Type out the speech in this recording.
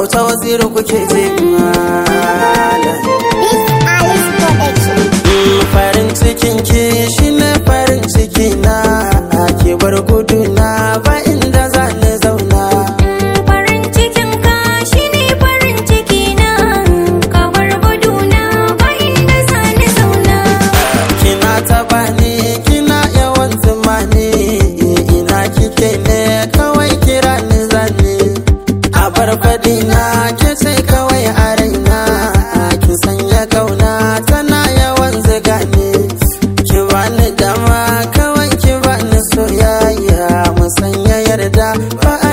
auta waziri kuke je malam. Farin cikin ki shine farin ciki na, ki bar gudu na ba inda za ni zauna. Farin cikin ka shine farin ciki na, ka bar gudu na ba inda za ni zauna. Kina taba ni kina yawan tumani, ina kike ne kawai kira ni zani. A bar fadi na ke ce kawai a raina, ki sanya kauna tana yawan zuga ni. Ki bani dama kawai ki bani soyayya, mu sanya yarda ba